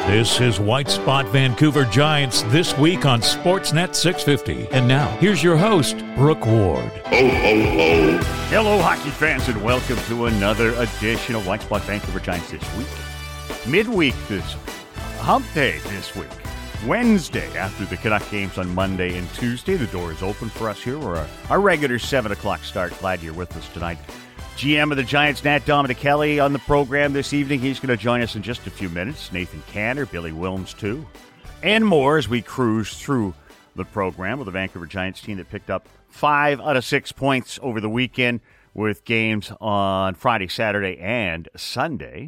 This is White Spot Vancouver Giants This Week on Sportsnet 650. And now, here's your host, Brooke Ward. Ho, ho, ho. Hello, hockey fans, and welcome to another edition of White Spot Vancouver Giants This Week. Midweek this week. Hump Day this week. Wednesday, after the Canuck games on Monday and Tuesday. The door is open for us here. We're our regular 7 o'clock start. Glad you're with us tonight. GM of the Giants, Nat Dominicelli, on the program this evening. He's going to join us in just a few minutes. Nathan Cantor, Billy Wilms, too. And more as we cruise through the program with the Vancouver Giants team that picked up 5 out of 6 points over the weekend with games on Friday, Saturday, and Sunday.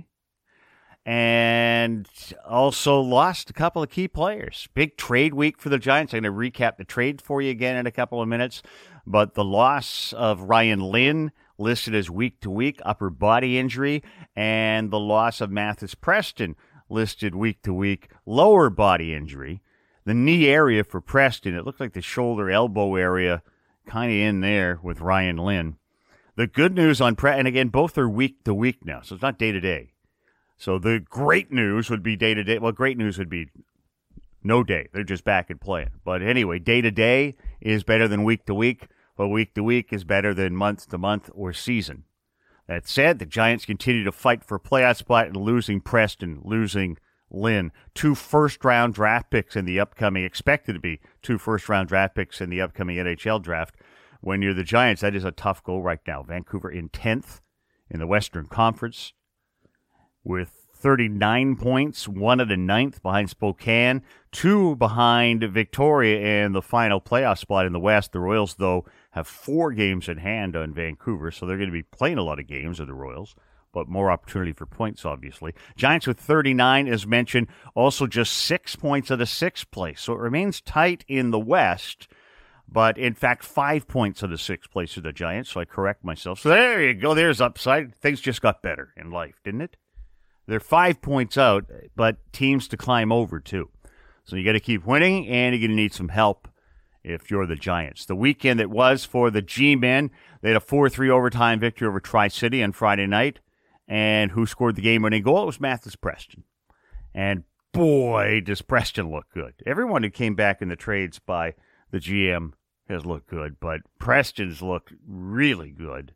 And also lost a couple of key players. Big trade week for the Giants. I'm going to recap the trade for you again in a couple of minutes. But the loss of Ryan Lynn, listed as week-to-week upper body injury, and the loss of Mathis Preston, listed week-to-week lower body injury. The knee area for Preston, it looked like the shoulder-elbow area kind of in there with Ryan Lynn. The good news on Preston, and again, both are week-to-week now, so it's not day-to-day. So the great news would be day-to-day. Well, great news would be no day. They're just back and playing. But anyway, day-to-day is better than week-to-week. But week-to-week is better than month-to-month or season. That said, the Giants continue to fight for a playoff spot and losing Preston, losing Lynn. 2 first-round draft picks in the upcoming, expected to be 2 first-round draft picks in the upcoming NHL draft. When you're the Giants, that is a tough goal right now. Vancouver in 10th in the Western Conference with 39 points, 1 at the 9th behind Spokane, 2 behind Victoria in the final playoff spot in the West. The Royals, though, have 4 games in hand on Vancouver, so they're going to be playing a lot of games of the Royals, but more opportunity for points, obviously. Giants with 39, as mentioned, also just 6 points out of 6th place, so it remains tight in the West, but in fact 5 points out of 6th place for the Giants, so I correct myself. So there you go, there's upside. Things just got better in life, didn't it? They're 5 points out, but teams to climb over, too. So you got to keep winning, and you're going to need some help if you're the Giants. The weekend it was for the G-Men. They had a 4-3 overtime victory over Tri-City on Friday night. And who scored the game-winning goal? It was Mathis Preston. And boy, does Preston look good. Everyone who came back in the trades by the GM has looked good, but Preston's looked really good.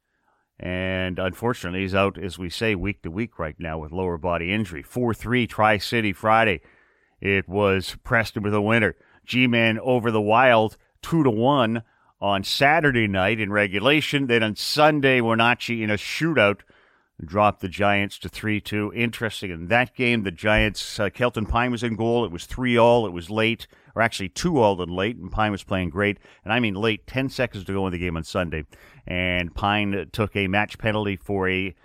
And unfortunately, he's out, as we say, week to week right now with lower body injury. 4-3 Tri-City Friday. It was Preston with a winner. G-Men over the Wild 2-1 on Saturday night in regulation. Then on Sunday, Wenatchee in a shootout dropped the Giants to 3-2. Interesting. In that game, the Giants, Kelton Pine was in goal. It was 3-all. It was late, or actually 2-all and late, and Pine was playing great. And I mean late, 10 seconds to go in the game on Sunday. And Pine took a match penalty for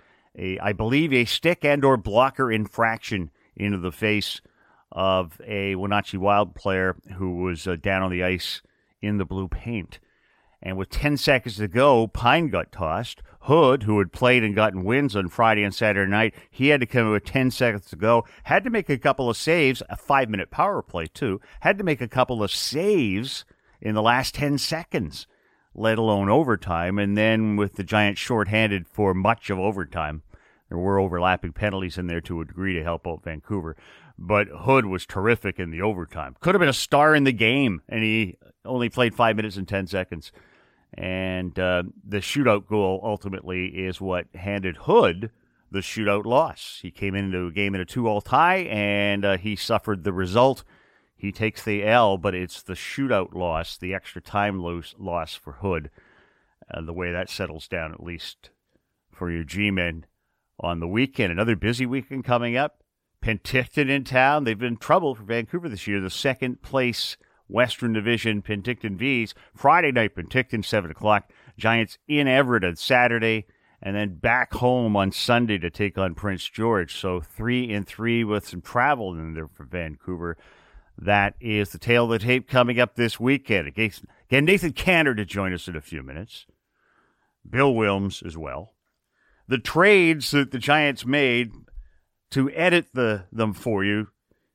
I believe, a stick and or blocker infraction into the face of a Wenatchee Wild player who was down on the ice in the blue paint. And with 10 seconds to go, Pine got tossed. Hood, who had played and gotten wins on Friday and Saturday night, he had to come with 10 seconds to go. Had to make a couple of saves, a 5-minute power play too. Had to make a couple of saves in the last 10 seconds, let alone overtime. And then with the Giants shorthanded for much of overtime, there were overlapping penalties in there to a degree to help out Vancouver. But Hood was terrific in the overtime. Could have been a star in the game, and he only played 5 minutes and 10 seconds. And the shootout goal ultimately is what handed Hood the shootout loss. He came into a game in a 2-all tie, and he suffered the result. He takes the L, but it's the shootout loss, the extra time loss for Hood, the way that settles down, at least for your G-Men on the weekend. Another busy weekend coming up. Penticton in town. They've been in trouble for Vancouver this year. The second place Western Division Penticton Vs. Friday night, Penticton, 7 o'clock. Giants in Everett on Saturday, and then back home on Sunday to take on Prince George. So 3-3 with some travel in there for Vancouver. That is the tale of the tape coming up this weekend. Again, Nathan Cantor to join us in a few minutes. Bill Wilms as well. The trades that the Giants made to edit them for you,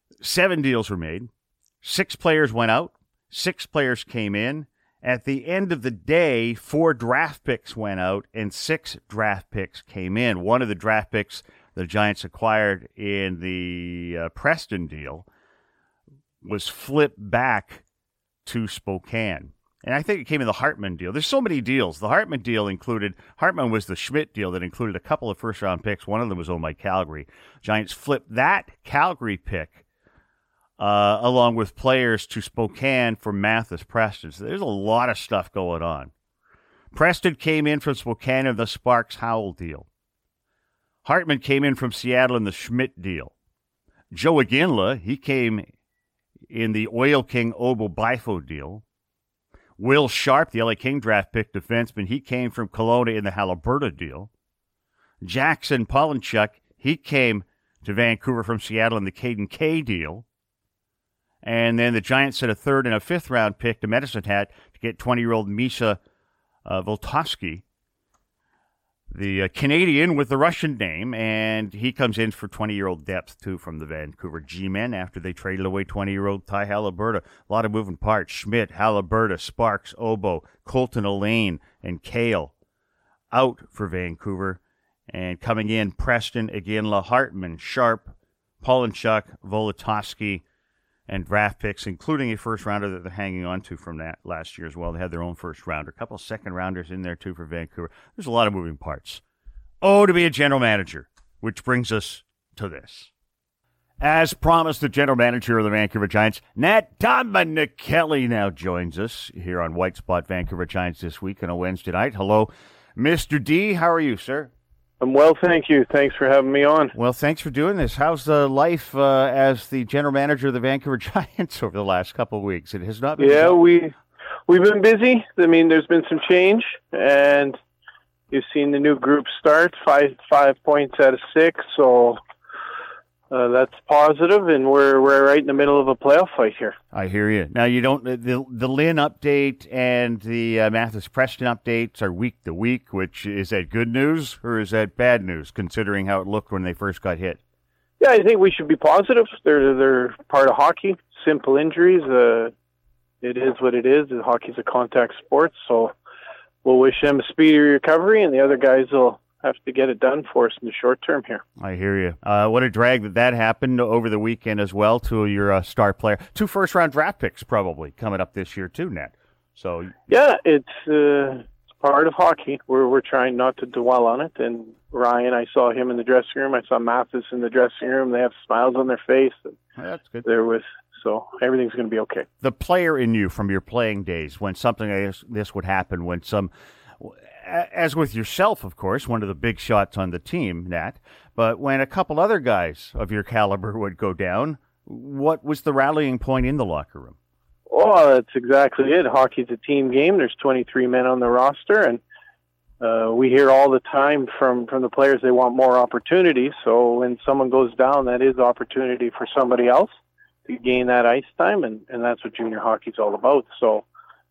7 deals were made. 6 players went out. 6 players came in. At the end of the day, 4 draft picks went out and 6 draft picks came in. One of the draft picks the Giants acquired in the Preston deal was flipped back to Spokane. And I think it came in the Hartman deal. There's so many deals. The Hartman deal Hartman was the Schmidt deal that included a couple of first-round picks. One of them was owned by Calgary. Giants flipped that Calgary pick along with players to Spokane for Mathis Preston. So there's a lot of stuff going on. Preston came in from Spokane in the Sparks-Howell deal. Hartman came in from Seattle in the Schmidt deal. Joe Iginla, he came in the Oil King Obo Bifo deal. Will Sharp, the LA King draft pick defenseman, he came from Kelowna in the Haliburton deal. Jackson Polonchuk, he came to Vancouver from Seattle in the Caden Kay deal. And then the Giants sent a third and a fifth-round pick to Medicine Hat to get 20-year-old Misha Voltovsky, the Canadian with the Russian name, and he comes in for 20-year-old depth, too, from the Vancouver G-Men after they traded away 20-year-old Ty Haliburton. A lot of moving parts. Schmidt, Haliburton, Sparks, Obo, Colton Elaine, and Kale out for Vancouver. And coming in, Preston, Iginla, Hartman, Sharp, Polonchuk, Voltovsky, and draft picks, including a first-rounder that they're hanging on to from that last year as well. They had their own first-rounder. A couple of second-rounders in there, too, for Vancouver. There's a lot of moving parts. Oh, to be a general manager, which brings us to this. As promised, the general manager of the Vancouver Giants, Nat Dominicelli, now joins us here on White Spot Vancouver Giants this week on a Wednesday night. Hello, Mr. D. How are you, sir? I'm well, thank you. Thanks for having me on. Well, thanks for doing this. How's the life as the general manager of the Vancouver Giants over the last couple of weeks? It has not been... Yeah, we've been busy. I mean, there's been some change, and you've seen the new group start, 5 points out of 6, so that's positive, and we're right in the middle of a playoff fight here. I hear you. Now, you don't the Lynn update and the Mathis Preston updates are week to week, which is that good news or is that bad news, considering how it looked when they first got hit? Yeah, I think we should be positive. They're part of hockey. Simple injuries. It is what it is. Hockey's a contact sport, so we'll wish them a speedy recovery, and the other guys will have to get it done for us in the short term here. I hear you. What a drag that happened over the weekend as well to your star player. 2 first-round draft picks probably coming up this year too, Nat. So yeah, it's part of hockey. We're trying not to dwell on it. And Ryan, I saw him in the dressing room. I saw Mathis in the dressing room. They have smiles on their face. That's good. So everything's going to be okay. The player in you from your playing days, when something like this would happen, when as with yourself, of course, one of the big shots on the team, Nat, but when a couple other guys of your caliber would go down, what was the rallying point in the locker room? Oh, that's exactly it. Hockey's a team game. There's 23 men on the roster, and we hear all the time from the players they want more opportunities. So when someone goes down, that is opportunity for somebody else to gain that ice time, and that's what junior hockey's all about. So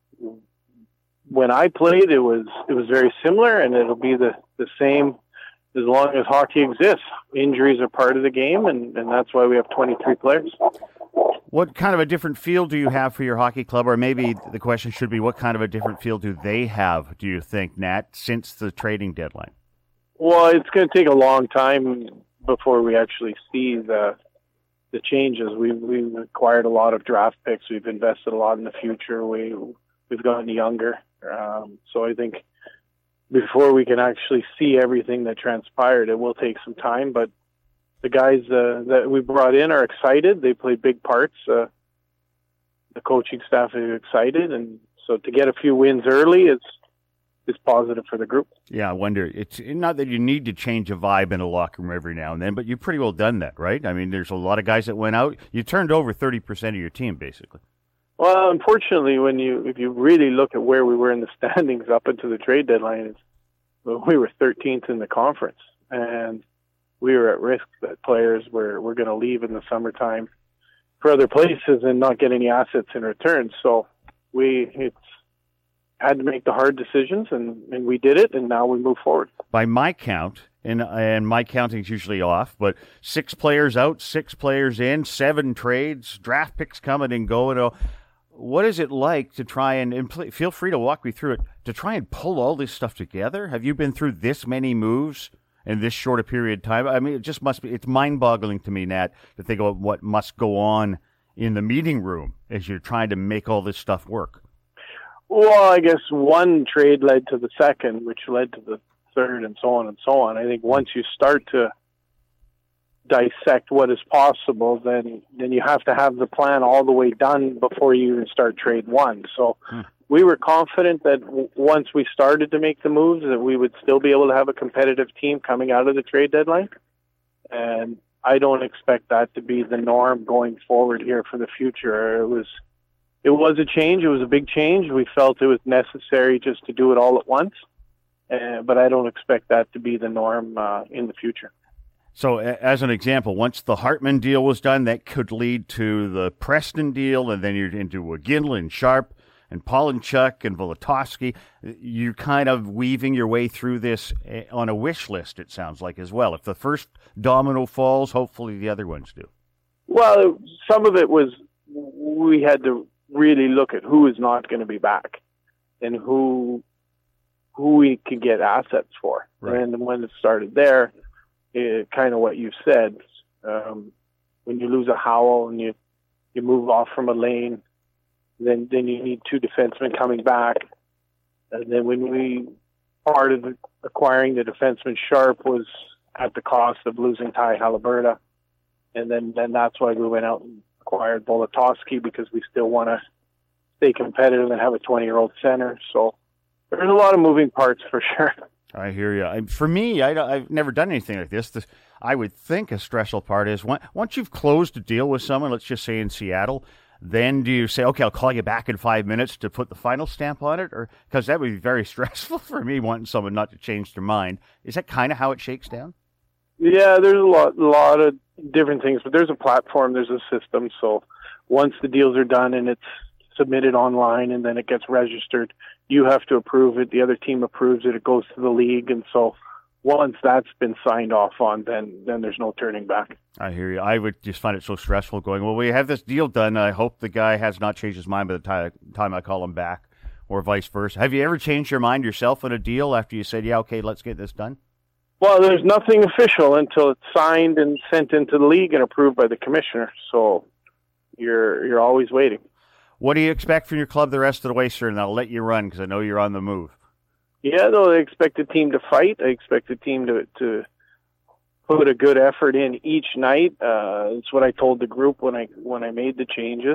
when I played, it was very similar, and it'll be the same as long as hockey exists. Injuries are part of the game, and that's why we have 23 players. What kind of a different feel do you have for your hockey club? Or maybe the question should be, what kind of a different feel do they have, do you think, Nat, since the trading deadline? Well, it's going to take a long time before we actually see the changes. We've acquired a lot of draft picks. We've invested a lot in the future. We've gotten younger. So I think before we can actually see everything that transpired, it will take some time. But the guys that we brought in are excited. They play big parts. The coaching staff is excited. And so to get a few wins early is positive for the group. Yeah, I wonder. It's not that you need to change a vibe in a locker room every now and then, but you've pretty well done that, right? I mean, there's a lot of guys that went out. You turned over 30% of your team, basically. Well, unfortunately, if you really look at where we were in the standings up until the trade deadline, we were 13th in the conference, and we were at risk that players were going to leave in the summertime for other places and not get any assets in return. So we had to make the hard decisions, and we did it, and now we move forward. By my count, and my counting is usually off, but 6 players out, 6 players in, 7 trades, draft picks coming and going. What is it like to try and feel free to walk me through it, to try and pull all this stuff together? Have you been through this many moves in this short a period of time? I mean, it just must be, it's mind-boggling to me, Nat, to think about what must go on in the meeting room as you're trying to make all this stuff work. Well, I guess one trade led to the second, which led to the third, and so on and so on. I think once you start to dissect what is possible, then you have to have the plan all the way done before you even start trade one. So we were confident that once we started to make the moves, that we would still be able to have a competitive team coming out of the trade deadline. And I don't expect that to be the norm going forward here for the future. It was a change. It was a big change. We felt it was necessary just to do it all at once. But I don't expect that to be the norm in the future. So, as an example, once the Hartman deal was done, that could lead to the Preston deal, and then you're into Iginla, Sharp, and Polonchuk, and Volotovsky. You're kind of weaving your way through this on a wish list, it sounds like, as well. If the first domino falls, hopefully the other ones do. Well, some of it was we had to really look at who is not going to be back and who we could get assets for. Right. And when it started there, kind of what you said, when you lose a Howell and you move off from a Lane, then you need two defensemen coming back. And then when part of acquiring the defenseman Sharp was at the cost of losing Ty Haliburta. And then that's why we went out and acquired Volotovsky, because we still want to stay competitive and have a 20-year-old center. So there's a lot of moving parts for sure. I hear you. For me, I've never done anything like this. I would think a stressful part is once you've closed a deal with someone, let's just say in Seattle, then do you say, okay, I'll call you back in 5 minutes to put the final stamp on it? Or because that would be very stressful for me, wanting someone not to change their mind. Is that kind of how it shakes down? Yeah, there's a lot of different things, but there's a platform, there's a system. So once the deals are done and it's submitted online and then it gets registered, you have to approve it. The other team approves it. It goes to the league. And so once that's been signed off on, then there's no turning back. I hear you. I would just find it so stressful going, well, we have this deal done. I hope the guy has not changed his mind by the time I call him back, or vice versa. Have you ever changed your mind yourself on a deal after you said, yeah, okay, let's get this done? Well, there's nothing official until it's signed and sent into the league and approved by the commissioner. So you're always waiting. What do you expect from your club the rest of the way, sir? And I'll let you run because I know you're on the move. Yeah, no, I expect the team to fight. I expect the team to put a good effort in each night. It's what I told the group when I made the changes.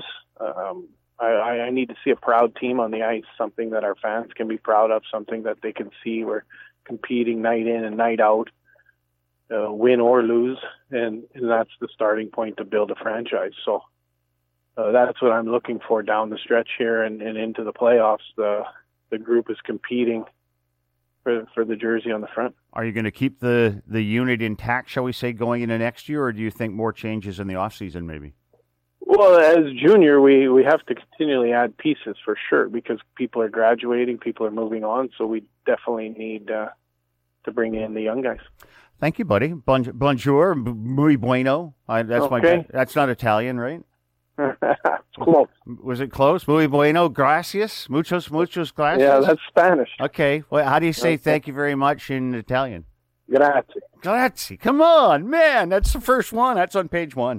I need to see a proud team on the ice, something that our fans can be proud of, something that they can see we're competing night in and night out, win or lose, and that's the starting point to build a franchise. So that's what I'm looking for down the stretch here and into the playoffs. The group is competing for the jersey on the front. Are you going to keep the unit intact, shall we say, going into next year, or do you think more changes in the offseason maybe? Well, as junior, we have to continually add pieces for sure because people are graduating, people are moving on, so we definitely need to bring in the young guys. Thank you, buddy. Bonjour, muy bueno. That's not Italian, right? It's close. Was it close? Muy bueno, gracias. Muchos gracias. Yeah, that's Spanish. Okay. Well, how do you say thank you very much in Italian? Grazie. Grazie. Come on, man. That's the first one. That's on page 1.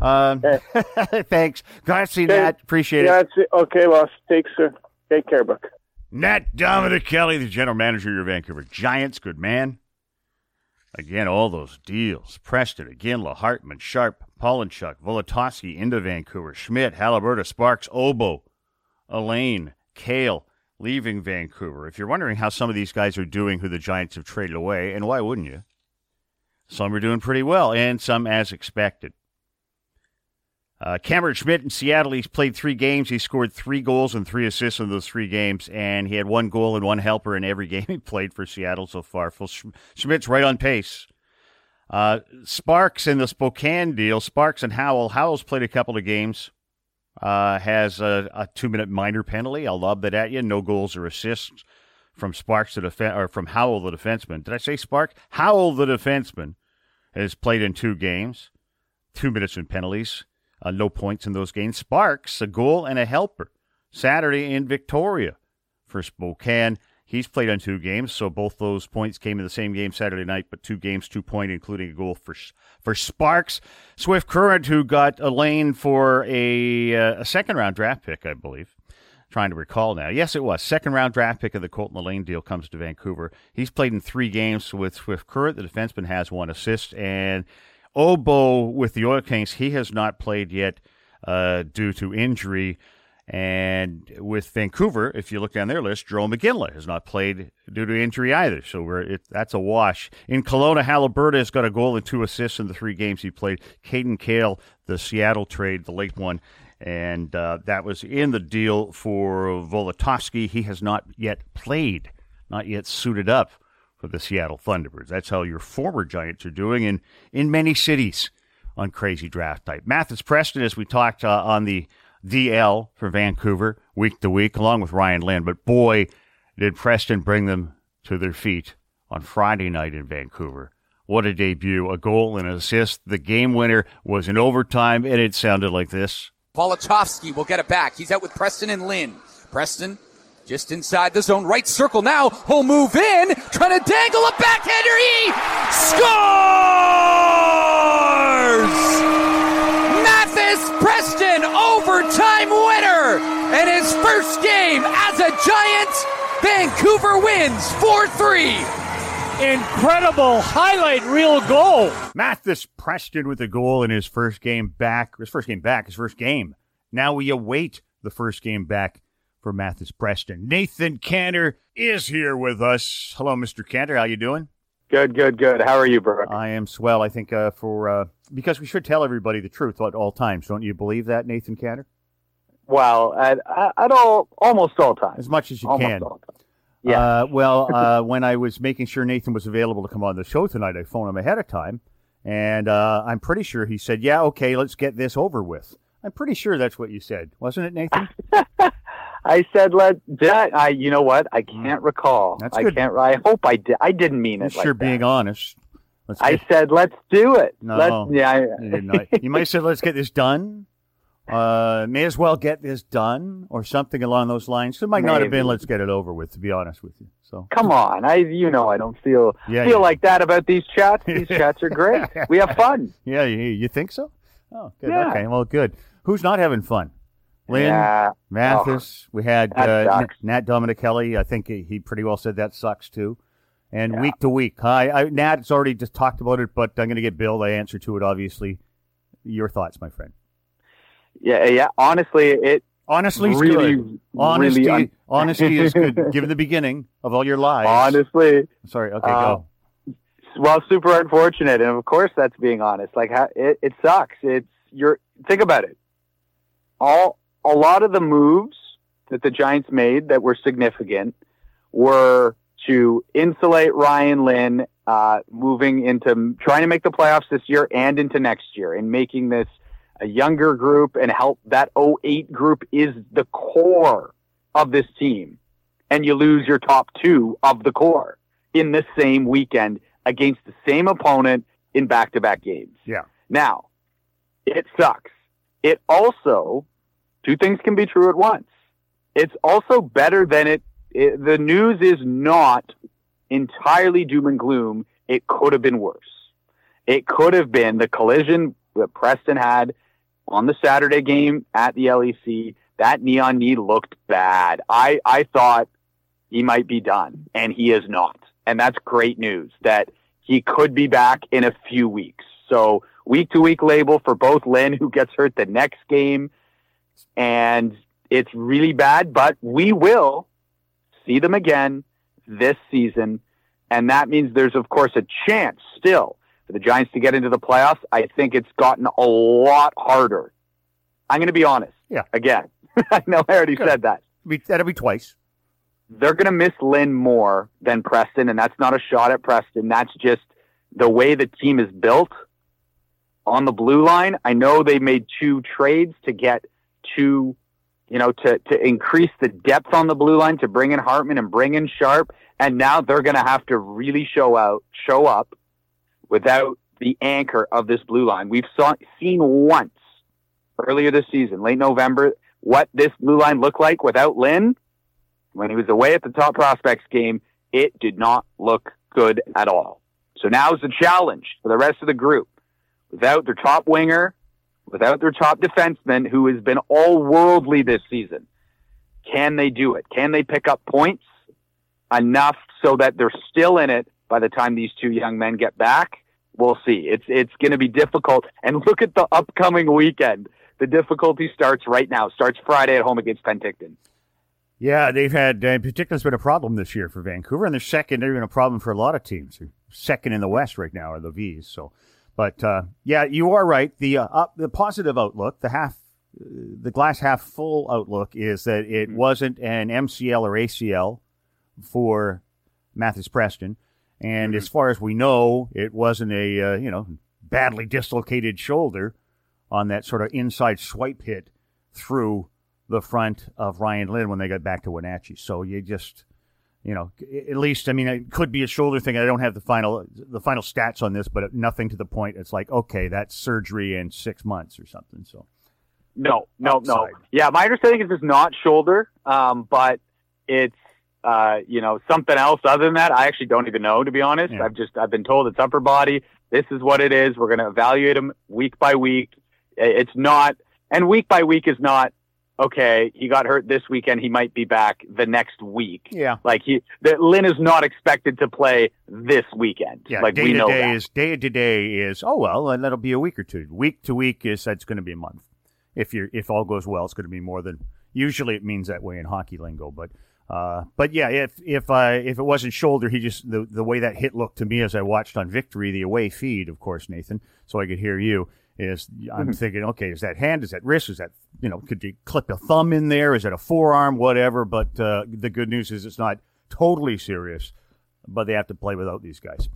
Thanks. Grazie, okay. Nat. Appreciate it. Grazie. Okay, well, take care, Buck. Nat Dominicelli, the general manager of your Vancouver Giants. Good man. Again, all those deals. Preston, Iginla, Hartman, Sharp, Polonchuk, Volotovsky into Vancouver, Schmidt, Haliburta, Sparks, Obo, Elaine, Kale, leaving Vancouver. If you're wondering how some of these guys are doing who the Giants have traded away, and why wouldn't you? Some are doing pretty well, and some as expected. Cameron Schmidt in Seattle, he's played 3 games. He scored 3 goals and 3 assists in those 3 games, and he had 1 goal and 1 helper in every game he played for Seattle so far. Schmidt's right on pace. Sparks in the Spokane deal, Sparks and Howell. Howell's played a couple of games. Has a 2-minute minor penalty. I'll lob that at you. No goals or assists from Sparks or from Howell, the defenseman. Did I say Spark? Howell, the defenseman, has played in 2 games. 2 minutes in penalties. No points in those games. Sparks, a goal and a helper. Saturday in Victoria for Spokane. He's played on 2 games, so both those points came in the same game Saturday night, but 2 games, 2 point, including a goal for Sparks. Swift Current, who got a lane for a second-round draft pick, I believe. Trying to recall now. Yes, it was. Second-round draft pick of the Colton Lane deal comes to Vancouver. He's played in 3 games with Swift Current. The defenseman has 1 assist. And Obo with the Oil Kings, he has not played yet due to injury. And with Vancouver, if you look down their list, Jerome McGinley has not played due to injury either. So that's a wash. In Kelowna, Haliburton has got a goal and 2 assists in the 3 games he played. Caden Cale, the Seattle trade, the late one, and that was in the deal for Volotovsky. He has not yet played, not yet suited up for the Seattle Thunderbirds. That's how your former Giants are doing in many cities on Crazy Draft Night. Mathis Preston, as we talked on the DL for Vancouver week to week, along with Ryan Lynn. But boy, did Preston bring them to their feet on Friday night in Vancouver. What a debut, a goal and an assist. The game winner was in overtime, and it sounded like this. Volotovsky will get it back. He's out with Preston and Lynn. Preston just inside the zone, right circle now. He'll move in, trying to dangle a backhander. He scores! Mathis Preston, overtime winner! And his first game as a Giant, Vancouver wins 4-3. Incredible highlight reel goal. Mathis Preston with a goal in his first game. Now we await the first game back for Mathis Preston. Nathan Cantor is here with us. Hello, Mr. Cantor. How you doing? Good. How are you, Brooke? I am swell. I think because we should tell everybody the truth at all times. Don't you believe that, Nathan Cantor? Well, almost all times. As much as you almost can. All time. Yeah. When I was making sure Nathan was available to come on the show tonight, I phoned him ahead of time, and I'm pretty sure he said, yeah, okay, let's get this over with. I'm pretty sure that's what you said. Wasn't it, Nathan? I said, you know what? I can't recall. That's good. I hope I did. I didn't mean it like sure that. Being honest. I said, let's do it. No. You didn't. You might have said, let's get this done. May as well get this done, or something along those lines. It might not have been, let's get it over with, to be honest with you. So come on, I don't feel like that about these chats. These chats are great. We have fun. Yeah, you think so? Oh, good. Yeah. Okay, well, good. Who's not having fun? Lynn, Mathis. We had Nat Dominicelli. I think he pretty well said that sucks too. And week to week, Nat's already just talked about it, but I'm going to get Bill to answer to it. Obviously, your thoughts, my friend. Yeah. Honestly, Honesty is really, good. Honesty is good. Given the beginning of all your lives. Honestly. Sorry. Okay, go. Well, super unfortunate, and of course that's being honest. Like it sucks. Think about it. A lot of the moves that the Giants made that were significant were to insulate Ryan Lynn, moving into trying to make the playoffs this year and into next year, and making this a younger group, and help that 08 group is the core of this team. And you lose your top 2 of the core in the same weekend against the same opponent in back-to-back games. Yeah. Now, it sucks. It also, 2 things can be true at once. It's also better than the news is not entirely doom and gloom. It could have been worse. It could have been the collision that Preston had on the Saturday game at the LEC. That knee-on knee looked bad. I thought he might be done, and he is not. And that's great news that he could be back in a few weeks. So week-to-week label for both Lynn, who gets hurt the next game, and it's really bad, but we will see them again this season, and that means there's, of course, a chance still for the Giants to get into the playoffs. I think it's gotten a lot harder. I'm going to be honest. Yeah. Again, I know I already said that. That'll be twice. They're going to miss Lynn more than Preston, and that's not a shot at Preston. That's just the way the team is built on the blue line. I know they made 2 trades to get to increase the depth on the blue line, to bring in Hartman and bring in Sharp, and now they're going to have to really show up without the anchor of this blue line. We've seen once earlier this season, late November, what this blue line looked like without Lynn. when he was away at the Top Prospects game, it did not look good at all. So now's the challenge for the rest of the group. Without their top winger, without their top defenseman, who has been all-worldly this season, can they do it? Can they pick up points enough so that they're still in it by the time these two young men get back? We'll see. It's going to be difficult. And look at the upcoming weekend. The difficulty starts right now. Starts Friday at home against Penticton. Yeah, they've had, in particular, it's been a problem this year for Vancouver, and they're second. They're even a problem for a lot of teams. They're second in the West right now are the Vs. So, but yeah, you are right. The positive outlook, the glass half full outlook is that it wasn't an MCL or ACL for Mathis Preston, and as far as we know, it wasn't a badly dislocated shoulder on that sort of inside swipe hit through the front of Ryan Lynn when they got back to Wenatchee. So you just, at least, it could be a shoulder thing. I don't have the final stats on this, but nothing to the point. It's like, okay, that's surgery in 6 months or something. So no. Yeah, my understanding is it's not shoulder, but it's something else other than that. I actually don't even know, to be honest. Yeah. I've been told it's upper body. This is what it is. We're going to evaluate him week by week. It's not, and week by week is not, okay, he got hurt this weekend, he might be back the next week. Yeah. Like Lynn is not expected to play this weekend. Yeah, like day to day is, oh well, and that'll be a week or two. Week to week that's going to be a month. If all goes well, it's going to be more than, usually it means that way in hockey lingo, but yeah, if it wasn't shoulder, he just, the way that hit looked to me as I watched on Victory, the away feed, of course, Nathan, so I could hear you, is I'm thinking, okay, is that hand, is that wrist, is that, could you clip a thumb in there, is it a forearm, whatever, but the good news is it's not totally serious, but they have to play without these guys.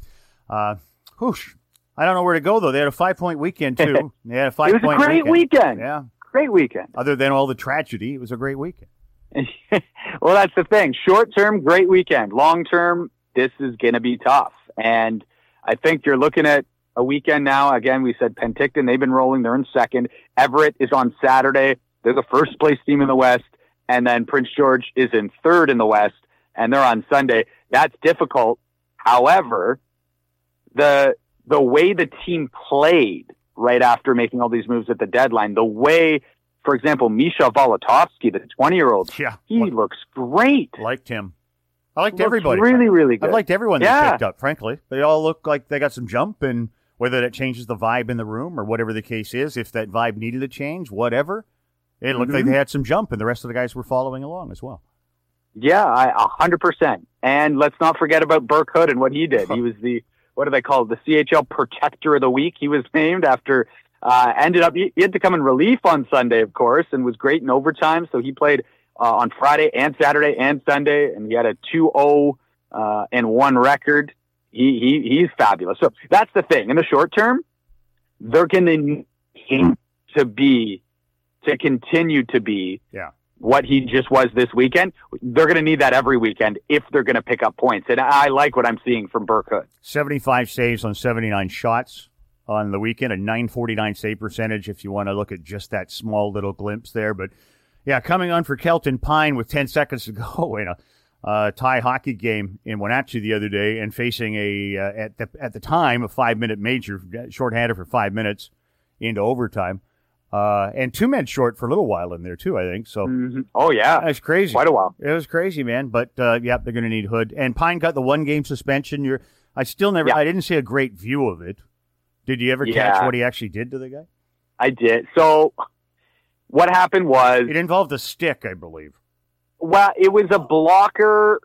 Whoosh. I don't know where to go, though. They had a 5-point weekend, too. They had a 5-point weekend. It was a great weekend. Yeah. Great weekend. Other than all the tragedy, it was a great weekend. Well, that's the thing. Short term, great weekend. Long term, this is going to be tough. And I think you're looking at a weekend now. Again, we said Penticton, they've been rolling. They're in second. Everett is on Saturday. They're the first place team in the West. And then Prince George is in third in the West, and they're on Sunday. That's difficult. However, the way the team played right after making all these moves at the deadline, the way, for example, Misha Volotovsky, the 20-year-old, he looks great. Liked him. I liked everybody. Really, really good. I liked everyone they picked up, frankly. They all look like they got some jump, and whether that changes the vibe in the room or whatever the case is, if that vibe needed to change, whatever, it looked like they had some jump, and the rest of the guys were following along as well. Yeah, 100%. And let's not forget about Burke Hood and what he did. He was the, what do they call it, the CHL Protector of the Week. He was named after... ended up, he had to come in relief on Sunday, of course, and was great in overtime. So he played on Friday and Saturday and Sunday, and he had a 2-0 and 1 record. He's fabulous. So that's the thing. In the short term, they're going to need to continue to be what he just was this weekend. They're going to need that every weekend if they're going to pick up points. And I like what I'm seeing from Burke Hood. 75 saves on 79 shots on the weekend, a .949 save percentage if you want to look at just that small little glimpse there. But, yeah, coming on for Kelton Pine with 10 seconds to go in a tie hockey game in Wenatchee the other day and facing at the time, a 5-minute major, shorthanded for 5 minutes into overtime. And 2 men short for a little while in there, too, I think. So, Oh, yeah. That's crazy. Quite a while. It was crazy, man. But, they're going to need Hood. And Pine got the 1-game suspension. I didn't see a great view of it. Did you ever catch what he actually did to the guy? I did. So what happened was... It involved a stick, I believe. Well, it was a blocker,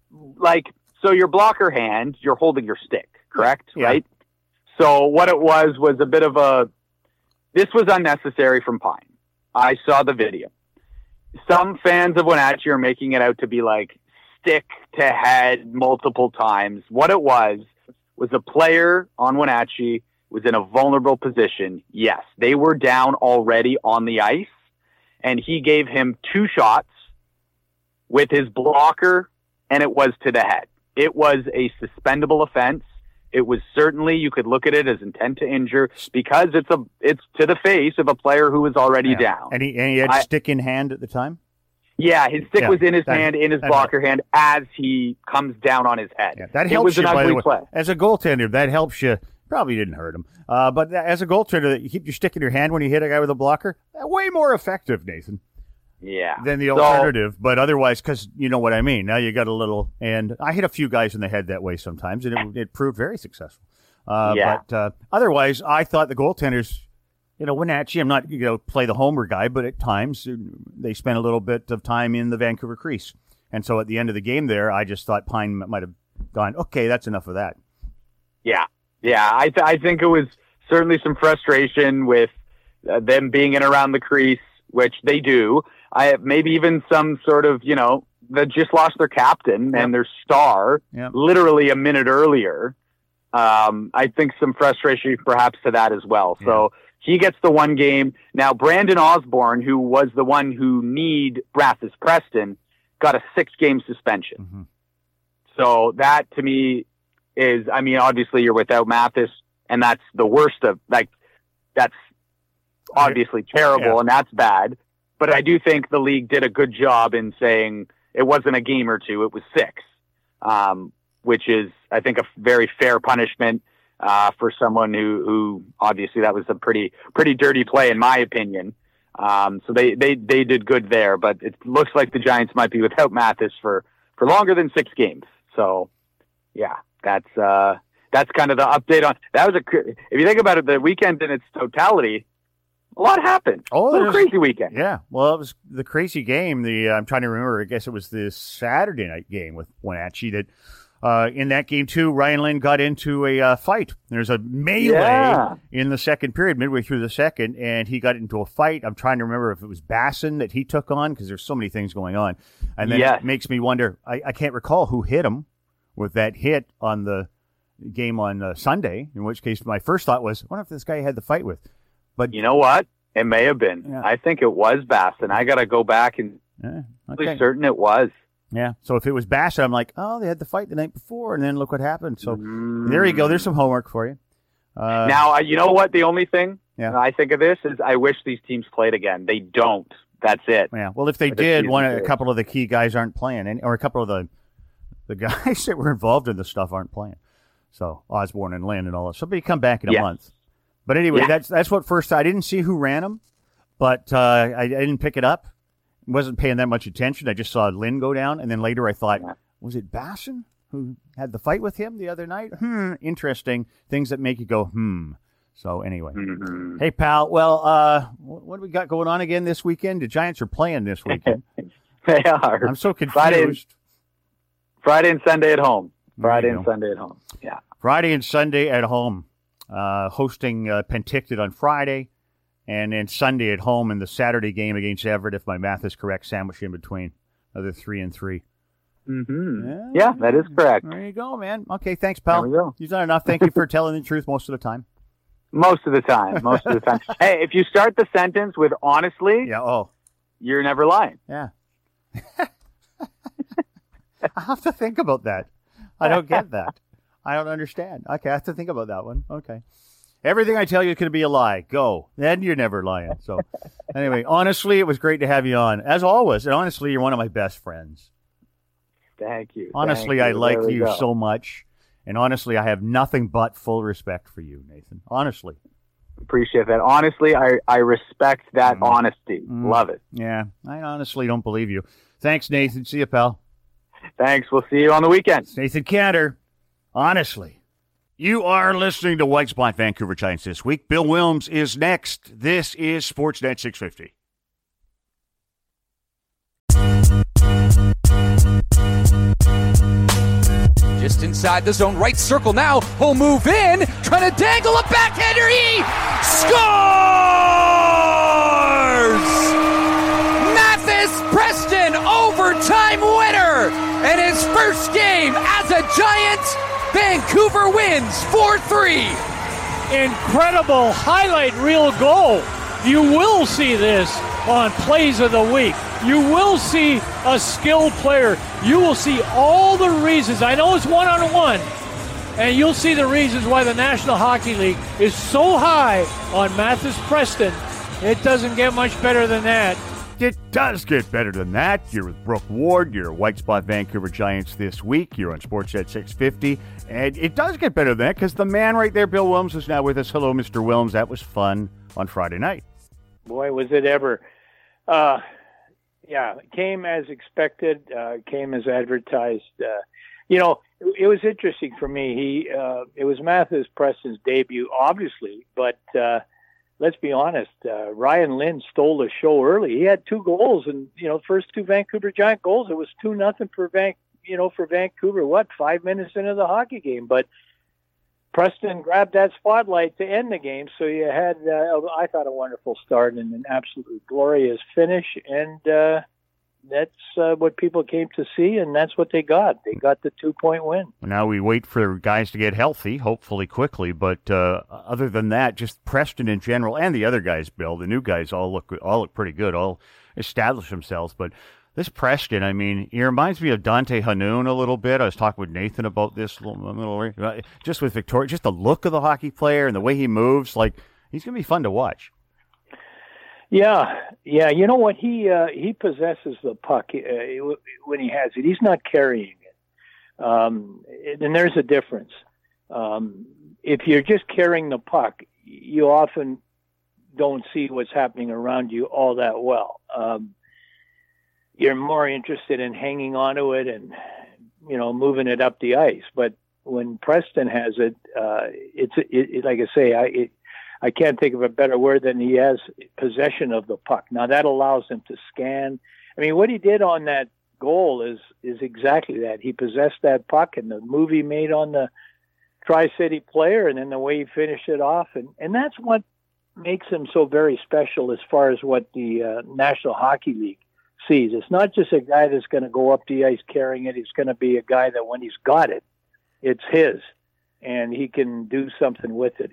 so your blocker hand, you're holding your stick, correct? Yeah. Right? So what it was a bit of this was unnecessary from Pine. I saw the video. Some fans of Wenatchee are making it out to be like stick to head multiple times. What it was a player on Wenatchee was in a vulnerable position. Yes, they were down already on the ice, and he gave him 2 shots with his blocker, and it was to the head. It was a suspendable offense. It was certainly, you could look at it as intent to injure because it's to the face of a player who was already down. And he had stick in hand at the time? Yeah, his stick was in his hand, in his blocker hand, as he comes down on his head. Yeah, that helps was you, an by the ugly way. play. As a goaltender, that helps you. Probably didn't hurt him. But as a goaltender, you keep your stick in your hand when you hit a guy with a blocker. Way more effective, Nathan. Yeah. Than the alternative. But otherwise, because you know what I mean. Now you got a little, and I hit a few guys in the head that way sometimes, and it proved very successful. But otherwise, I thought the goaltenders, Wenatchee, I'm not, play the homer guy, but at times they spent a little bit of time in the Vancouver crease. And so at the end of the game there, I just thought Pine might have gone, okay, that's enough of that. Yeah. Yeah. I think it was certainly some frustration with them being in around the crease, which they do. Maybe even some sort of, that just lost their captain and their star literally a minute earlier. I think some frustration perhaps to that as well. Yeah. So he gets the one game. Now, Brandon Osborne, who was the one who kneed Mathis Preston, got a 6-game suspension. Mm-hmm. So that to me is, obviously you're without Mathis, and that's the worst of, that's obviously terrible and that's bad. But I do think the league did a good job in saying it wasn't a game or two, it was 6. Which is, I think, a very fair punishment for someone who obviously that was a pretty dirty play in my opinion. So they did good there, but it looks like the Giants might be without Mathis for longer than 6 games. So yeah, that's kind of the update on that. If you think about it, the weekend in its totality, a lot happened. It was a crazy weekend. Yeah, well, it was the crazy game. I'm trying to remember. I guess it was the Saturday night game with Wenatchee that. In that game, too, Ryan Lynn got into a fight. There's a melee in the second period, midway through the second, and he got into a fight. I'm trying to remember if it was Basson that he took on, because there's so many things going on. And then it makes me wonder, I can't recall who hit him with that hit on the game on Sunday, in which case my first thought was, I wonder if this guy had the fight with. But you know what? It may have been. Yeah. I think it was Basson. I got to go back and be certain it was. Yeah, so if it was Bassett, I'm like, oh, they had the fight the night before, and then look what happened. So there you go. There's some homework for you. Now, you know what? The only thing I think of this is I wish these teams played again. They don't. That's it. Yeah. Well, if they did, a couple of the key guys aren't playing, or a couple of the guys that were involved in the stuff aren't playing. So Osborne and Lynn and all that. So they come back in a month. But anyway, that's what first. I didn't see who ran them, but I didn't pick it up. Wasn't paying that much attention. I just saw Lynn go down, and then later I thought, was it Basson who had the fight with him the other night? Interesting. Things that make you go, So anyway. Mm-hmm. Hey, pal. Well, what do we got going on again this weekend? The Giants are playing this weekend. They are. I'm so confused. Friday and Sunday at home. Yeah. Friday and Sunday at home. Hosting Penticton on Friday. And then Sunday at home in the Saturday game against Everett, if my math is correct, sandwiched in between. Another 3-3. Mm-hmm. Yeah, that is correct. There you go, man. Okay, thanks, pal. There we go. You've done enough. Thank you for telling the truth most of the time. Most of the time. Hey, if you start the sentence with honestly, you're never lying. Yeah. I have to think about that. I don't get that. I don't understand. Okay, I have to think about that one. Okay. Everything I tell you could be a lie. Go. Then you're never lying. So anyway, honestly, it was great to have you on. As always. And honestly, you're one of my best friends. Thank you. Honestly, I like you so much. And honestly, I have nothing but full respect for you, Nathan. Honestly. Appreciate that. Honestly, I respect that honesty. Love it. Yeah, I honestly don't believe you. Thanks, Nathan. See you, pal. Thanks. We'll see you on the weekend. It's Nathan Cantor. Honestly. You are listening to White Spot Vancouver Giants this week. Bill Wilms is next. This is Sportsnet 650. Just inside the zone, right circle now. He'll move in, trying to dangle a backhander. He scores! Mathis Preston, overtime winner, and his first game as a Giant. Vancouver wins 4-3. Incredible highlight reel goal. You will see this on Plays of the Week. You will see a skilled player. You will see all the reasons. I know it's one-on-one, and you'll see the reasons why the National Hockey League is so high on Mathis Preston. It doesn't get much better than that. it does get better than that. You're with Brooke Ward. You're White Spot Vancouver Giants this week. You're on Sportsnet 650. And it does get better than that because the man right there, Bill Wilms, is now with us. Hello, Mr. Wilms. That was fun on Friday night. Boy, was it ever. Yeah, it came as expected, came as advertised. It was interesting for me. It was Mathis Preston's debut, obviously, but let's be honest. Ryan Lynn stole the show early. He had 2 goals, and first 2 Vancouver Giant goals. It was 2-0 for Vancouver. 5 minutes into the hockey game, but Preston grabbed that spotlight to end the game. So you had, I thought, a wonderful start and an absolutely glorious finish, and that's what people came to see, and that's what they got. They got the 2-point win. Now we wait for guys to get healthy, hopefully quickly. But other than that, just Preston in general and the other guys, Bill, the new guys all look pretty good, all establish themselves. But this Preston, I mean, he reminds me of Dante Hanoun a little bit. I was talking with Nathan about this a little just with Victoria, just the look of the hockey player and the way he moves. Like, he's going to be fun to watch. Yeah. You know what? He possesses the puck when he has it. He's not carrying it, and there's a difference. If you're just carrying the puck, you often don't see what's happening around you all that well. You're more interested in hanging onto it and moving it up the ice. But when Preston has it, it's like I say, I can't think of a better word than he has possession of the puck. Now that allows him to scan. I mean, what he did on that goal is exactly that. He possessed that puck, and the move he made on the Tri-City player, and then the way he finished it off. And that's what makes him so very special as far as what the National Hockey League sees. It's not just a guy that's going to go up the ice carrying it. He's going to be a guy that when he's got it, it's his, and he can do something with it.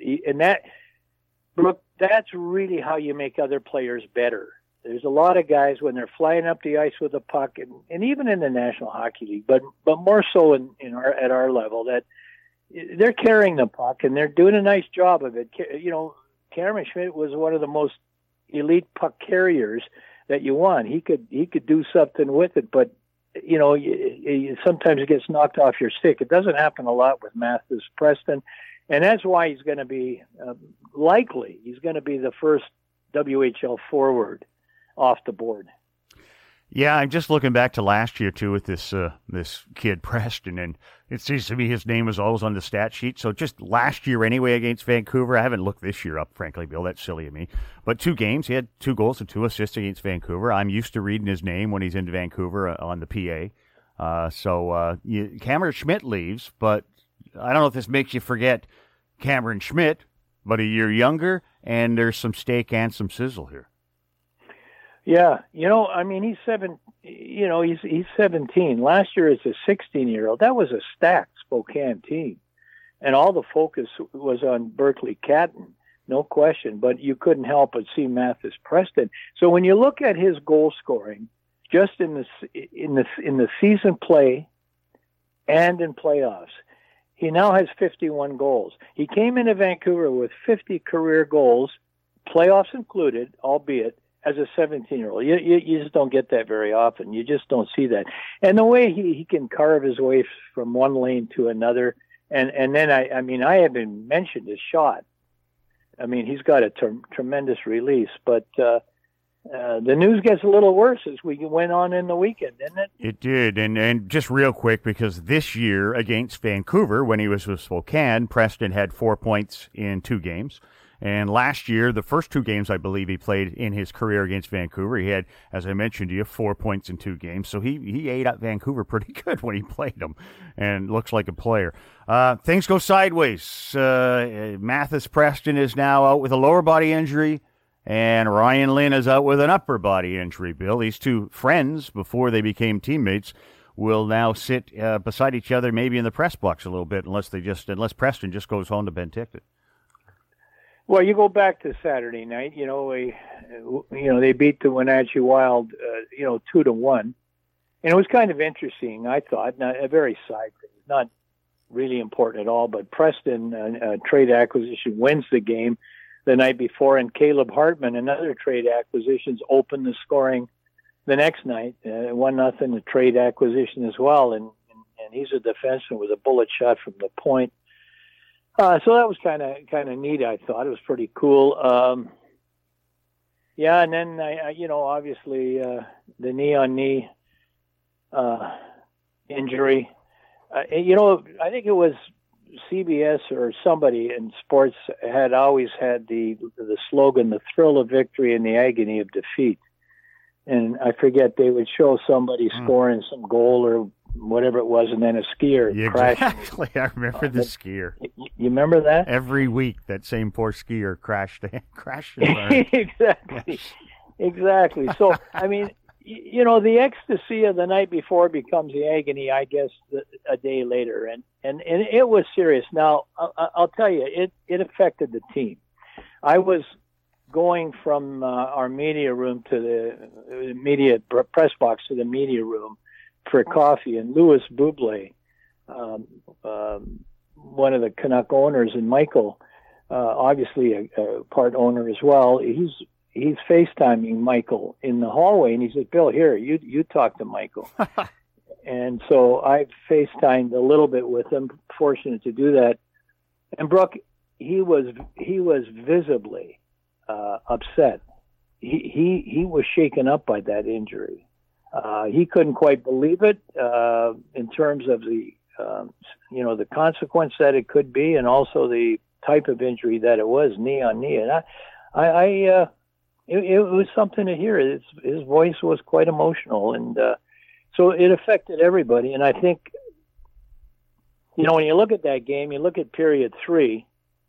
Brooke, that's really how you make other players better. There's a lot of guys when they're flying up the ice with a puck, and even in the National Hockey League, but more so at our level, that they're carrying the puck and they're doing a nice job of it. Cameron Schmidt was one of the most elite puck carriers that you want. He could do something with it, but sometimes it gets knocked off your stick. It doesn't happen a lot with Mathis Preston, and that's why he's going to be he's going to be the first WHL forward off the board. Yeah, I'm just looking back to last year too with this kid Preston, and it seems to me his name was always on the stat sheet. So just last year anyway against Vancouver, I haven't looked this year up, frankly, Bill. That's silly of me. But 2 games, he had 2 goals and 2 assists against Vancouver. I'm used to reading his name when he's in Vancouver on the PA. Cameron Schmidt leaves, but I don't know if this makes you forget Cameron Schmidt, but a year younger, and there's some steak and some sizzle here. Yeah, he's 17. Last year as a 16-year-old, that was a stacked Spokane team, and all the focus was on Berkeley Catton, no question. But you couldn't help but see Mathis Preston. So when you look at his goal scoring, just in the season play and in playoffs, he now has 51 goals. He came into Vancouver with 50 career goals, playoffs included, albeit, as a 17-year-old. You just don't get that very often. You just don't see that. And the way he can carve his way from one lane to another, and then, I haven't mentioned his shot. I mean, he's got a tremendous release, but the news gets a little worse as we went on in the weekend, didn't it? It did, and just real quick, because this year against Vancouver, when he was with Spokane, Preston had 4 points in 2 games. And last year, the first 2 games I believe he played in his career against Vancouver, he had, as I mentioned to you, 4 points in 2 games. So he ate up Vancouver pretty good when he played them, and looks like a player. Things go sideways. Mathis Preston is now out with a lower body injury, and Ryan Lynn is out with an upper body injury, Bill. These 2 friends, before they became teammates, will now sit beside each other, maybe in the press box a little bit, unless Preston just goes home to Penticton. Well, you go back to Saturday night. They beat the Wenatchee Wild, 2-1, and it was kind of interesting. I thought, not a very side thing, not really important at all. But Preston, trade acquisition, wins the game the night before, and Caleb Hartman, another trade acquisitions, opened the scoring the next night, 1-0, a trade acquisition as well, and he's a defenseman with a bullet shot from the point. So that was kind of neat. I thought it was pretty cool. Yeah, and then I obviously the knee-on-knee injury. I think it was CBS or somebody in sports had always had the slogan, "The thrill of victory and the agony of defeat." And I forget, they would show somebody scoring some goal or whatever it was, and then a skier crashed. Exactly, I remember the skier. You remember that? Every week, that same poor skier crashed. Exactly. So, I mean, the ecstasy of the night before becomes the agony, I guess, a day later, and it was serious. Now, I'll tell you, it affected the team. I was going from our media room to the media press box to the media room for coffee, and Louis Buble, one of the Canuck owners, and Michael, obviously a part owner as well, he's FaceTiming Michael in the hallway, and he said, "Bill, here, you talk to Michael." And so I FaceTimed a little bit with him, fortunate to do that. And Brooke, he was visibly upset. He was shaken up by that injury. He couldn't quite believe it in terms of the consequence that it could be, and also the type of injury that it was, knee on knee. And it was something to hear. His voice was quite emotional, and so it affected everybody. And I think, when you look at that game, you look at period 3.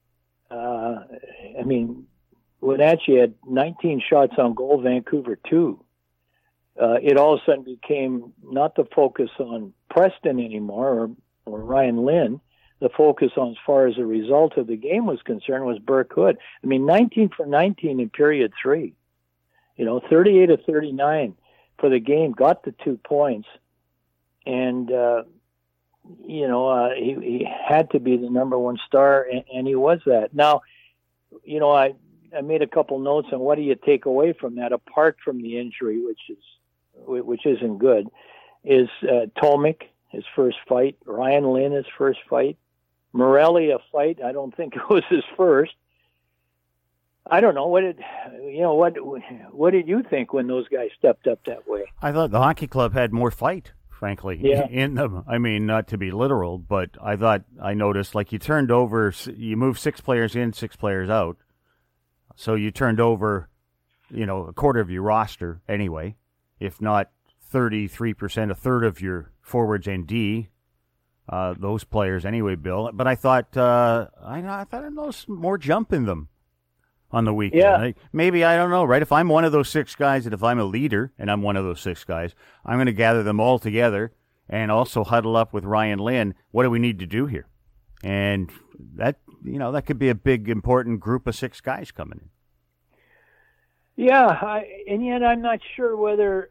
Wenatchee had 19 shots on goal, Vancouver 2. It all of a sudden became not the focus on Preston anymore or Ryan Lynn. The focus on, as far as the result of the game was concerned, was Burke Hood. 19 for 19 in period 3. 38 of 39 for the game, got the 2 points. And, he had to be the number one star, and he was that. Now, I made a couple notes on what do you take away from that, apart from the injury, which isn't good, is Tomic, his first fight, Ryan Lynn, his first fight, Morelli, a fight. I don't think it was his first. I don't know. What did you think when those guys stepped up that way? I thought the hockey club had more fight, frankly, in them. I mean, not to be literal, but I noticed, like, you moved 6 players in, 6 players out. So you turned over, a quarter of your roster anyway, if not 33%, a third of your forwards and D, those players anyway, Bill. But I thought I noticed more jump in them on the weekend. Yeah. Maybe, I don't know, right? If I'm one of those 6 guys, and if I'm a leader and I'm one of those 6 guys, I'm going to gather them all together and also huddle up with Ryan Lynn. What do we need to do here? And that could be a big, important group of 6 guys coming in. Yeah, and yet I'm not sure whether,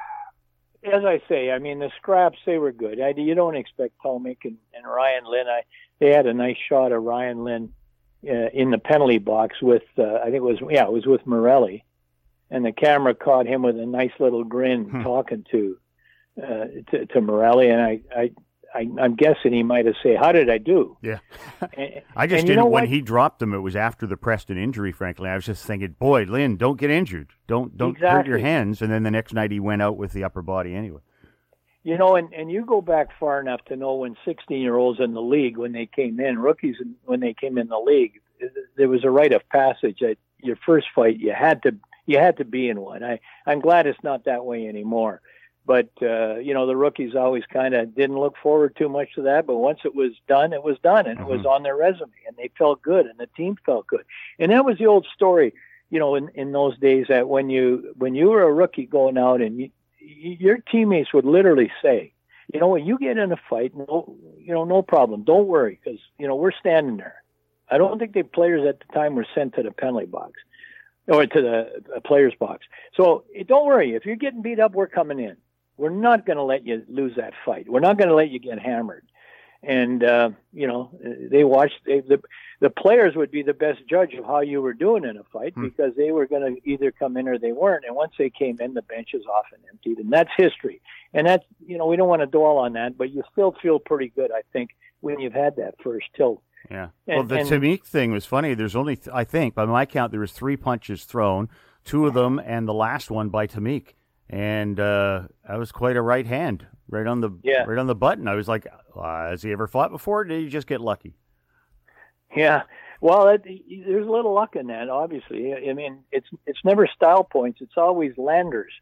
as I say, the scraps, they were good. You don't expect Tomic and Ryan Lynn. They had a nice shot of Ryan Lynn in the penalty box with, I think it was with Morelli, and the camera caught him with a nice little grin talking to Morelli, and I'm guessing he might have said, "How did I do?" Yeah. I just didn't, when he dropped him, it was after the Preston injury, frankly. I was just thinking, boy, Lynn, don't get injured. Don't hurt your hands. And then the next night he went out with the upper body anyway. And you go back far enough to know when 16-year-olds in the league, when they came in, rookies, when they came in the league, there was a rite of passage. At your first fight, you had to be in one. I'm glad it's not that way anymore. But, the rookies always kind of didn't look forward too much to that. But once it was done, and it was on their resume, and they felt good, and the team felt good. And that was the old story, in those days, that when you were a rookie going out, and your teammates would literally say, when you get in a fight, no problem. Don't worry, because, we're standing there. I don't think the players at the time were sent to the penalty box or to the players box. So don't worry. If you're getting beat up, we're coming in. We're not going to let you lose that fight. We're not going to let you get hammered. And they watched. The players would be the best judge of how you were doing in a fight because they were going to either come in or they weren't. And once they came in, the bench is often emptied, and that's history. And that's we don't want to dwell on that, but you still feel pretty good, I think, when you've had that first tilt. Yeah. Well, the Tamik thing was funny. There's only, I think, by my count, there was 3 punches thrown, 2 of them, and the last one by Tamik. And that was quite a right hand, right on the button. I was like, has he ever fought before? Or did he just get lucky? Yeah. Well, there's a little luck in that, obviously. I mean, it's never style points. It's always landers.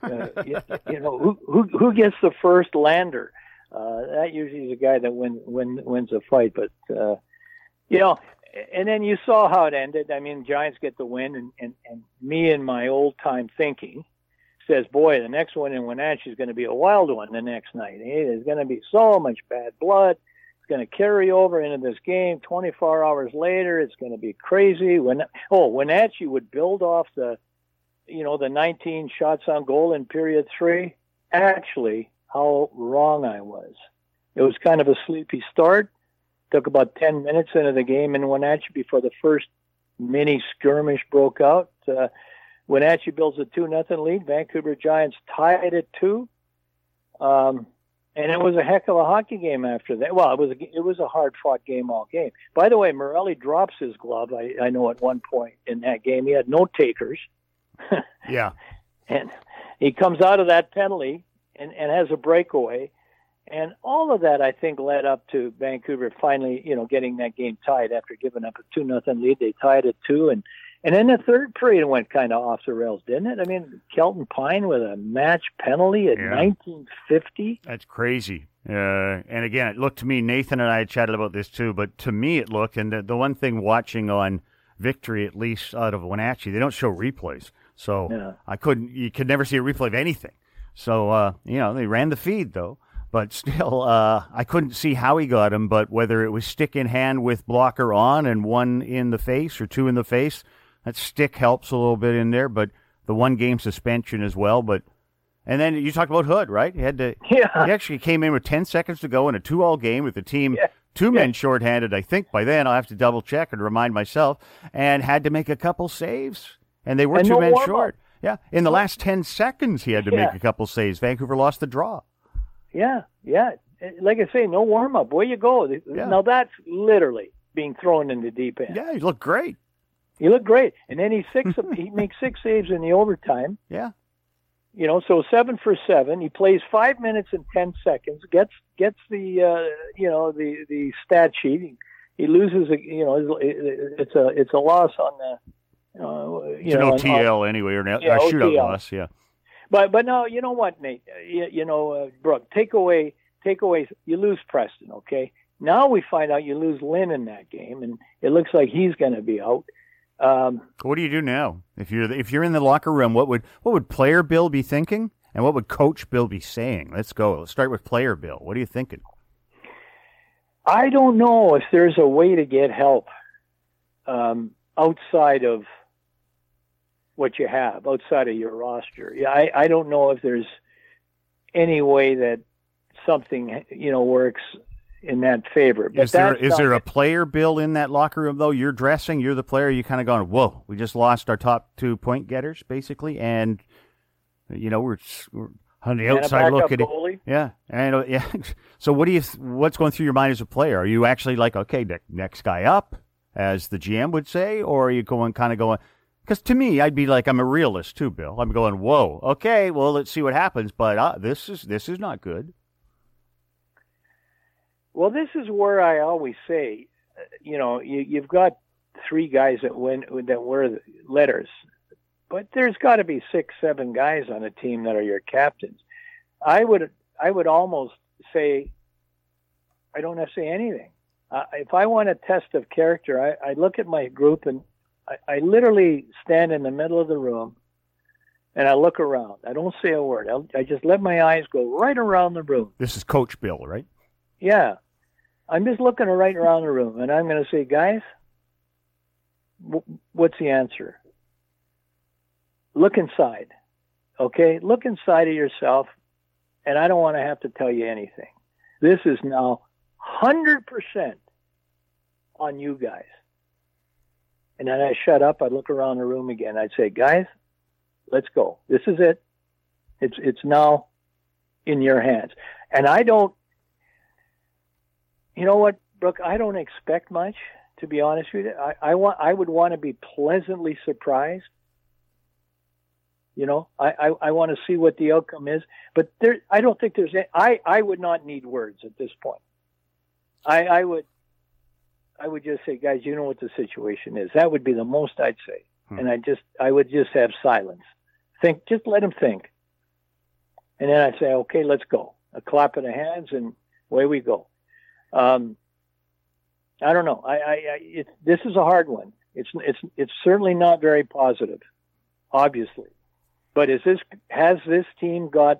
Who gets the first lander? That usually is the guy that wins a fight. But, and then you saw how it ended. I mean, Giants get the win, and me and my old-time thinking says, boy, the next one in Wenatchee is going to be a wild one the next night. There's going to be so much bad blood. It's going to carry over into this game. 24 hours later, it's going to be crazy. Wenatchee would build off the 19 shots on goal in period 3. Actually, how wrong I was. It was kind of a sleepy start. Took about 10 minutes into the game in Wenatchee before the first mini skirmish broke out. Wenatchee builds a 2-0 lead. Vancouver Giants tied at 2. And it was a heck of a hockey game after that. Well, it was a hard-fought game all game. By the way, Morelli drops his glove, I know, at one point in that game. He had no takers. Yeah. And he comes out of that penalty and has a breakaway. And all of that, I think, led up to Vancouver finally, getting that game tied after giving up a 2-0 lead. They tied at 2. And then the third period went kind of off the rails, didn't it? I mean, Kelton Pine with a match penalty at 1950. That's crazy. And again, it looked to me, Nathan and I had chatted about this too, but to me it looked, and the one thing watching on Victory, at least out of Wenatchee, they don't show replays. So you could never see a replay of anything. So, they ran the feed though. But still, I couldn't see how he got him, but whether it was stick in hand with blocker on and 1 in the face or 2 in the face, that stick helps a little bit in there, but the 1-game suspension as well. And then you talked about Hood, right? He actually came in with 10 seconds to go in a 2-all game with the team, 2 men shorthanded, I think. By then, I'll have to double-check and remind myself, and had to make a couple saves. And they were 2 men short. Yeah, in the last 10 seconds, he had to make a couple saves. Vancouver lost the draw. Yeah. Like I say, no warm-up. Where you go? Yeah. Now, that's literally being thrown in the deep end. Yeah, he looked great. He looked great. And then he makes 6 saves in the overtime. Yeah. So 7 for 7. He plays 5 minutes and 10 seconds, gets the stat sheet. He loses, it's a loss on the, it's no TL anyway, or a shootout loss, yeah. But no, you know what, Nate? Brooke, take away, you lose Preston, okay? Now we find out you lose Lynn in that game, and it looks like he's going to be out. What do you do now? If you're in the locker room, what would player Bill be thinking, and what would Coach Bill be saying? Let's go. Let's start with player Bill. What are you thinking? I don't know if there's a way to get help outside of what you have, outside of your roster. Yeah, I don't know if there's any way that something works in that favor. But is there a player Bill in that locker room though? You're dressing, you're the player. You kind of going, whoa, we just lost our top 2 point getters basically, and we're on the outside looking. Yeah, and So what's going through your mind as a player? Are you actually like, okay, next guy up, as the GM would say, or are you going? Because to me, I'd be like, I'm a realist too, Bill. I'm going, whoa, okay, well, let's see what happens, but this is not good. Well, this is where I always say, you've got 3 guys that wear letters, but there's got to be 6, 7 guys on a team that are your captains. I would almost say, I don't have to say anything. If I want a test of character, I look at my group and I literally stand in the middle of the room and I look around. I don't say a word. I just let my eyes go right around the room. This is Coach Bill, right? Yeah. I'm just looking right around the room, and I'm going to say, guys, what's the answer? Look inside, okay? Look inside of yourself, and I don't want to have to tell you anything. This is now 100% on you guys. And then I shut up. I'd look around the room again. I'd say, guys, let's go. This is it. It's now in your hands. And I don't, you know what, Brooke, I don't expect much, to be honest with you. I would want to be pleasantly surprised. You know, I want to see what the outcome is, but I don't think I would not need words at this point. I would just say, guys, you know what the situation is. That would be the most I'd say. And I would just have silence. Just let them think. And then I'd say, okay, let's go. A clap of the hands and away we go. I don't know. This is a hard one. It's certainly not very positive, obviously. But has this team got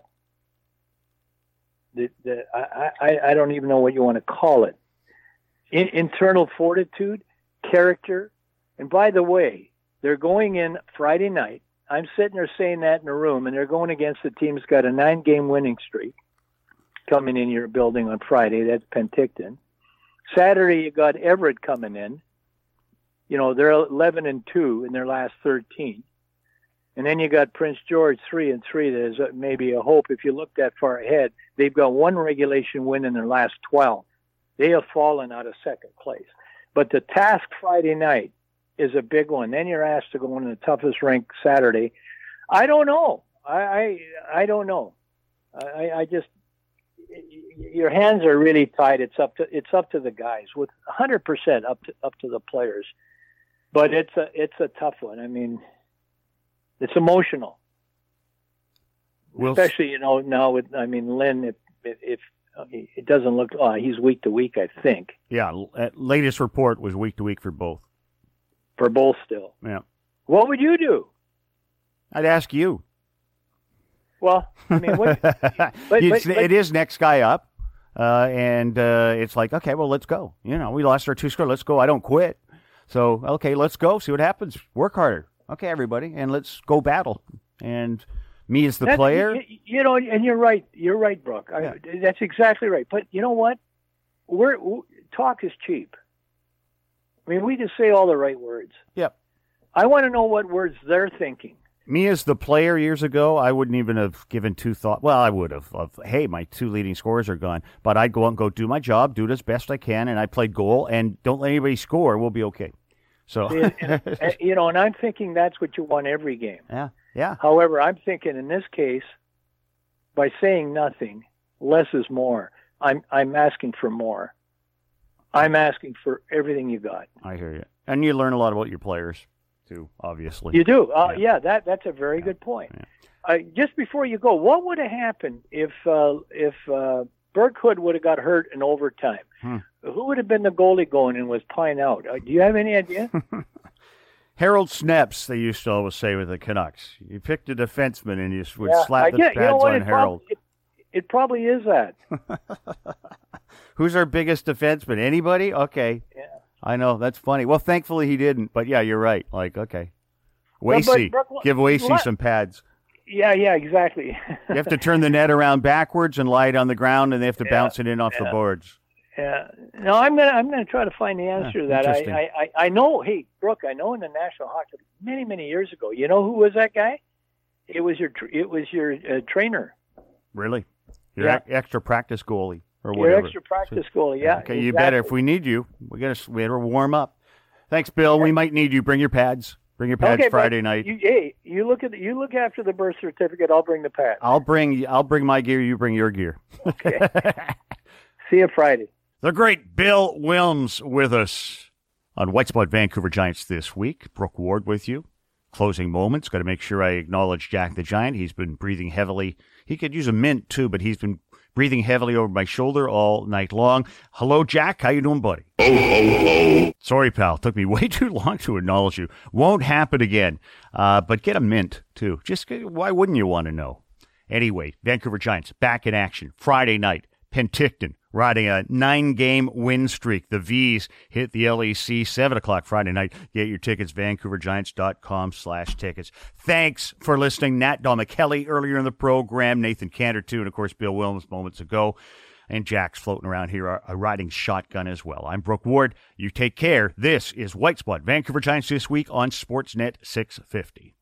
I don't even know what you want to call it. Internal fortitude, character. And by the way, they're going in Friday night. I'm sitting there saying that in a room, and they're going against the team that's got a 9-game winning streak coming in your building on Friday. That's Penticton. Saturday, you got Everett coming in. You know, they're 11-2 in their last 13. And then you got Prince George 3-3. There's maybe a hope if you look that far ahead. They've got one regulation win in their last 12. They have fallen out of second place. But the task Friday night is a big one. Then you're asked to go on the toughest rank Saturday. I don't know. I don't know. I just, your hands are really tied. It's up to the guys, with 100% up to the players. But it's a tough one. I mean, it's emotional, especially, you know, now with, I mean, Lynn, if it doesn't look, he's week to week, I think. Yeah. Latest report was week to week for both. For both still. Yeah. What would you do? I'd ask you. Well, I mean, it is next guy up. And it's like, okay, well, let's go. You know, we lost our 2 score. Let's go. I don't quit. So, okay, let's go. See what happens. Work harder. Okay, everybody, and let's go battle. And me as the player. You know, and you're right. You're right, Brooke. Yeah. That's exactly right. But you know what? Talk is cheap. I mean, we just say all the right words. Yep. I want to know what words they're thinking. Me as the player years ago, I wouldn't even have given 2 thoughts. Well, I would have. Hey, my 2 leading scorers are gone. But I'd go out and go do my job, do it as best I can, and I played goal, and don't let anybody score. We'll be okay. So, you know, and I'm thinking that's what you want every game. Yeah. However, I'm thinking in this case, by saying nothing, less is more. I'm asking for more. I'm asking for everything you got. I hear you. And you learn a lot about your players, too, obviously. You do. That's a very good point. Yeah. Just before you go, what would have happened if Burke Hood would have got hurt in overtime? Who would have been the goalie going in with Pine out? Do you have any idea? Harold Sneps, they used to always say with the Canucks. You picked a defenseman and you would slap the pads on Harold. It probably is that. Who's our biggest defenseman? Anybody? Okay. Yeah. I know. That's funny. Well, thankfully he didn't. But, yeah, you're right. Like, okay. Wasey. Give Wasey some pads. Yeah, exactly. You have to turn the net around backwards and lie it on the ground, and they have to bounce it in off the boards. Yeah. No, I'm gonna try to find the answer to that. I know. Hey, Brooke, I know in the National Hockey League many years ago. You know who was that guy? It was your trainer. Really? Your extra practice goalie or whatever. Your extra practice goalie. Yeah. Okay, exactly. You better. If we need you, we better warm up. Thanks, Bill. Yeah. We might need you. Bring your pads. Bring your pads Friday night. You look after the birth certificate. I'll bring the pads. I'll bring my gear. You bring your gear. Okay. See you Friday. The great Bill Wilms with us on White Spot Vancouver Giants this week. Brooke Ward with you. Closing moments. Got to make sure I acknowledge Jack the Giant. He's been breathing heavily. He could use a mint too, but he's been breathing heavily over my shoulder all night long. Hello, Jack. How you doing, buddy? Sorry, pal. Took me way too long to acknowledge you. Won't happen again. But get a mint too. Why wouldn't you want to know? Anyway, Vancouver Giants back in action Friday night. Penticton riding a 9-game win streak. The V's hit the LEC 7 o'clock Friday night. Get your tickets, vancouvergiants.com/tickets. Thanks for listening. Nat Domichelli earlier in the program, Nathan Cantor too, and of course Bill Wilms moments ago. and Jack's floating around here riding shotgun as well. I'm Brooke Ward. You take care. This is White Spot Vancouver Giants This Week on Sportsnet 650.